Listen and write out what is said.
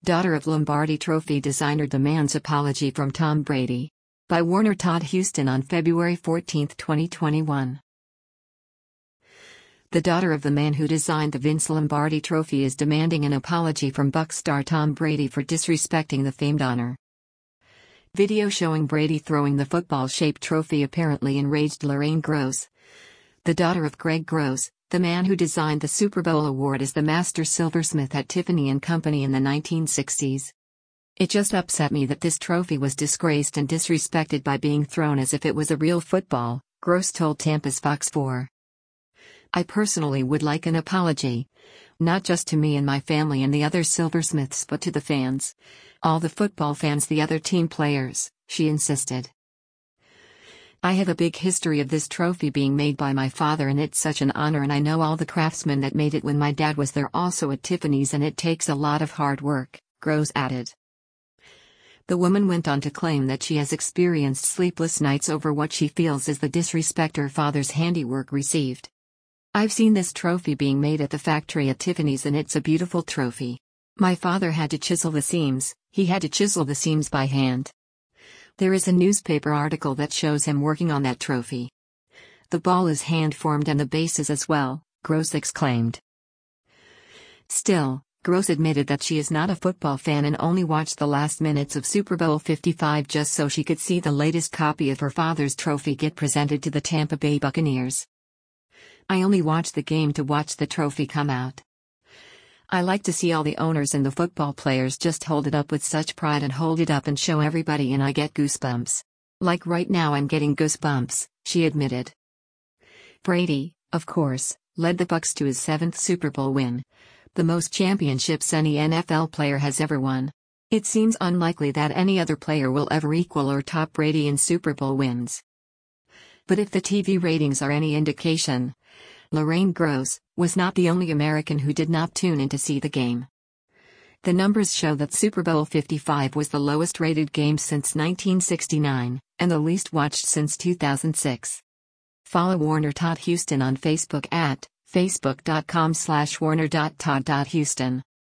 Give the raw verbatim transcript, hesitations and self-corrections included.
Daughter of Lombardi Trophy designer demands apology from Tom Brady. By Warner Todd Houston on February fourteenth, twenty twenty-one. The daughter of the man who designed the Vince Lombardi Trophy is demanding an apology from Bucs star Tom Brady for disrespecting the famed honor. Video showing Brady throwing the football-shaped trophy apparently enraged Lorraine Gross. The daughter of Greg Gross, the man who designed the Super Bowl award as the master silversmith at Tiffany and Company in the nineteen sixties. It just upset me that this trophy was disgraced and disrespected by being thrown as if it was a real football, Gross told Tampa's Fox four. I personally would like an apology. Not just to me and my family and the other silversmiths but to the fans. All the football fans, the other team players, she insisted. I have a big history of this trophy being made by my father and it's such an honor, and I know all the craftsmen that made it when my dad was there also at Tiffany's, and it takes a lot of hard work, Gross added. The woman went on to claim that she has experienced sleepless nights over what she feels is the disrespect her father's handiwork received. I've seen this trophy being made at the factory at Tiffany's and it's a beautiful trophy. My father had to chisel the seams, he had to chisel the seams by hand. There is a newspaper article that shows him working on that trophy. The ball is hand-formed and the bases as well, Gross exclaimed. Still, Gross admitted that she is not a football fan and only watched the last minutes of Super Bowl fifty-five just so she could see the latest copy of her father's trophy get presented to the Tampa Bay Buccaneers. I only watched the game to watch the trophy come out. I like to see all the owners and the football players just hold it up with such pride and hold it up and show everybody, and I get goosebumps. Like right now I'm getting goosebumps, she admitted. Brady, of course, led the Bucs to his seventh Super Bowl win, the most championships any N F L player has ever won. It seems unlikely that any other player will ever equal or top Brady in Super Bowl wins. But if the T V ratings are any indication, Lorraine Gross was not the only American who did not tune in to see the game. The numbers show that Super Bowl fifty-five was the lowest rated game since nineteen sixty-nine, and the least watched since two thousand six. Follow Warner Todd Houston on Facebook at facebook dot com slash warner dot todd dot houston.